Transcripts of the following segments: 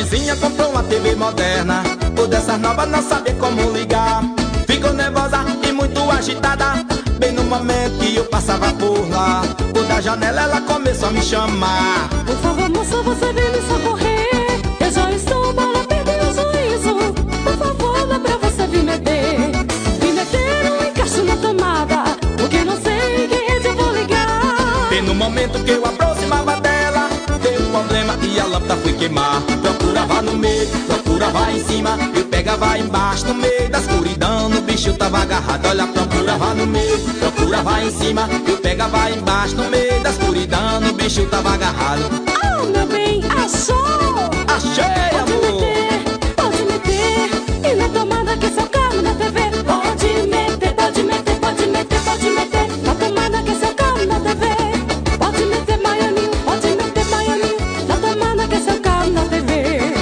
vizinha comprou uma TV moderna, por dessas novas não sabia como ligar. Ficou nervosa e muito agitada, bem no momento que eu passava por lá. Por da janela ela começou a me chamar. Por favor, moça, você vem me socorrer. Eu já estou mal a perder o juízo. Por favor, dá pra você vir meter um encaixe na tomada, porque não sei quem rede eu vou ligar. Bem no momento que eu aproximava dela, deu um problema e a lâmpada foi queimar. Procurava no meio, procurava em cima, eu pegava embaixo, no meio da escuridão, no bicho tava agarrado. Olha, procurava no meio, procurava em cima, eu pegava embaixo, no meio da escuridão, no bicho tava agarrado. Oh, meu bem, achou! Achei, amor! Pode meter, e na tomada que seu carro na TV. Pode meter, pode meter, pode meter, pode meter, na tomada que seu carro na TV. Pode meter baianinho, na tomada que seu carro na TV.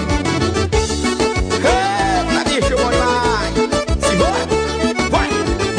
Eita, bicho, vai! Simbora! Vai!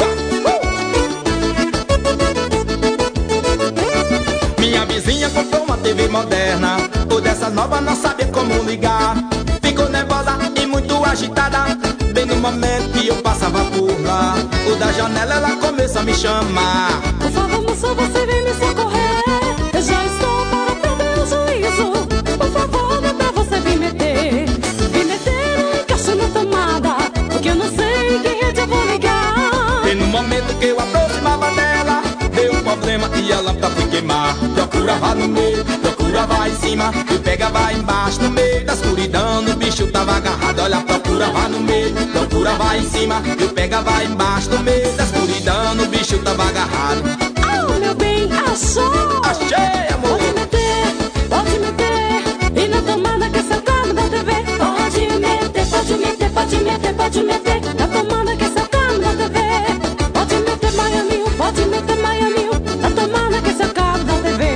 Minha vizinha comprou uma TV moderna, por dessas novas não sabia como ligar. Ficou nervosa e muito agitada, bem no momento que eu passava por lá. Por da janela ela começou a me chamar. Por favor, moça, você vem me socorrer. Eu já estou para perder o juízo. Por favor, dá pra você vir meter um encaixe na tomada, porque eu não sei quem rede eu vou ligar. Bem no momento que eu aproximava dela, deu um problema e a lâmpada foi queimar. Procurava no meio, procurava em cima, eu pegava embaixo, no meio da escuridão, no bicho tava agarrado. Olha, procurava no meio, procurava em cima, eu pegava embaixo, no meio da escuridão, no bicho tava agarrado. Oh, meu bem, achou! Achei, amor! Pode meter, e na tomada que seu carro da TV. Pode meter, pode meter, pode meter, pode meter, na tomada que seu carro da TV. Pode meter baianinho, na tomada que seu carro da TV.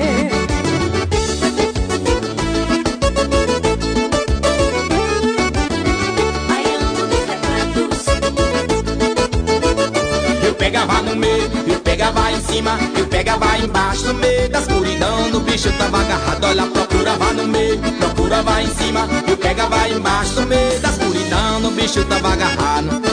Eu pegava no meio, eu pegava em cima, eu pegava embaixo, no meio da escuridão, no bicho tava agarrado. Olha, procurava no meio, procurava em cima, eu pegava embaixo, no meio da escuridão, no bicho tava agarrado.